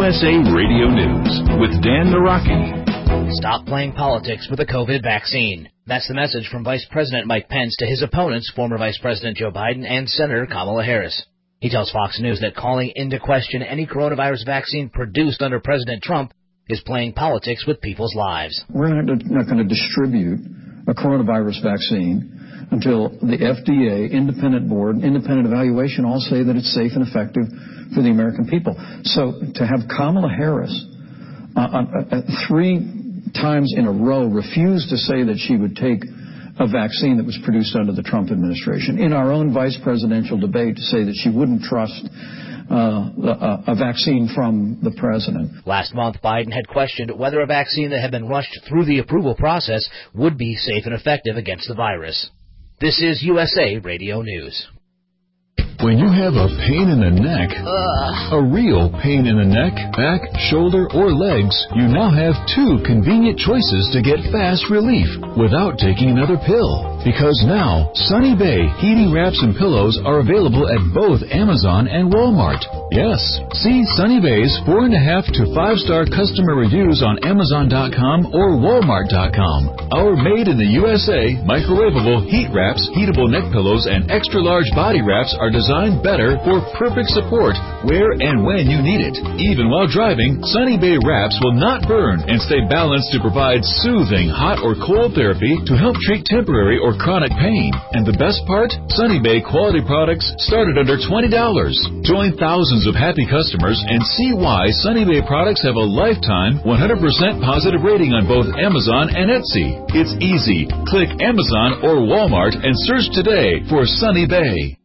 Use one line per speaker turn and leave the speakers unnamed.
USA Radio News with Dan Naraki.
Stop playing politics with the COVID vaccine. That's the message from Vice President Mike Pence to his opponents, former Vice President Joe Biden and Senator Kamala Harris. He tells Fox News that calling into question any coronavirus vaccine produced under President Trump is playing politics with people's lives.
We're not going to distribute a coronavirus vaccine until the FDA, independent board, independent evaluation all say that it's safe and effective for the American people. So to have Kamala Harris 3 times in a row refuse to say that she would take a vaccine that was produced under the Trump administration, in our own vice presidential debate to say that she wouldn't trust a vaccine from the president.
Last month, Biden had questioned whether a vaccine that had been rushed through the approval process would be safe and effective against the virus. This is USA Radio News.
When you have a pain in the neck, a real pain in the neck, back, shoulder, or legs, you now have 2 convenient choices to get fast relief without taking another pill. Because now, Sunny Bay heating wraps and pillows are available at both Amazon and Walmart. Yes, see Sunny Bay's 4.5 to 5-star customer reviews on Amazon.com or Walmart.com. Our made in the USA microwavable heat wraps, heatable neck pillows, and extra large body wraps are designed better for perfect support where and when you need it. Even while driving, Sunny Bay wraps will not burn and stay balanced to provide soothing hot or cold therapy to help treat temporary or chronic pain. And the best part? Sunny Bay quality products started under $20. Join thousands of happy customers and see why Sunny Bay products have a lifetime 100% positive rating on both Amazon and Etsy. It's easy. Click Amazon or Walmart and search today for Sunny Bay.